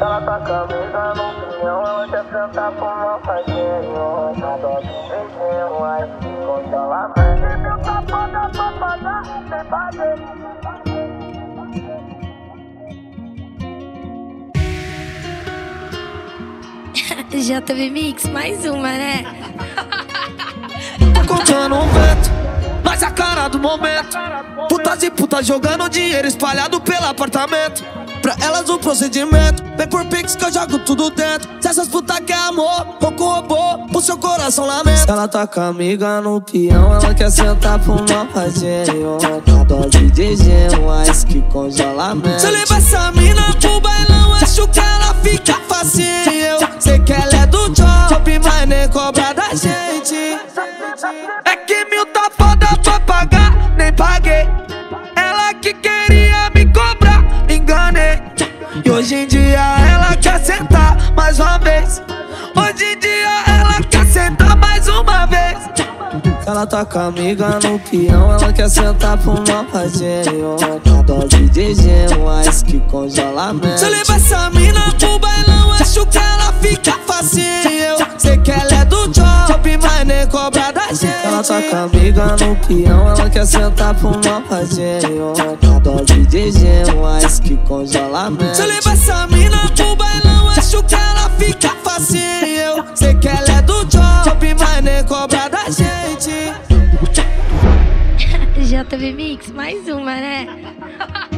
Ela tá camisa no pinhão, ela quer sentar pro meu parceiro. Na dose de beijinho, ai, congelamento. Então tá foda pra pagar, sem fazer. JB Mix, mais uma, né? Tá contando um vento, nós a cara do momento. Putas e putas jogando dinheiro espalhado pelo apartamento. Pra elas o procedimento, vem por pix que eu jogo tudo dentro. Se essas putas quer amor, pouco robô, o seu coração lamento. Ela tá com a amiga no peão, ela quer sentar pro mal parceiro. Na dose de gelo, ice que congelamento. Se eu levar essa mina pro bailão, acho que ela fica facinho. Sei que ela é do job, mas nem cobra da gente. É que mil tá foda pra pagar, nem paguei. Ela que queria me cobrar, enganei. E hoje em dia ela quer sentar mais uma vez. Hoje em dia ela quer sentar mais uma vez. Ela tá com a amiga no peão, ela quer sentar pro mal parceiro. Na dose de gelo, ice que congelamento. Se eu levar essa mina pro bailão, acho que ela fica facinho. Sei que ela é do job, mas nem cobra da gente. Ela tá com a amiga no peão, ela quer sentar pro mal parceiro. Na dose de gelo, ice que congelamento. Se eu levar essa mina pro bailão, acho que ela fica facinho. Sei que ela é do job, mas nem cobra da gente. JB Mix, mais uma, né?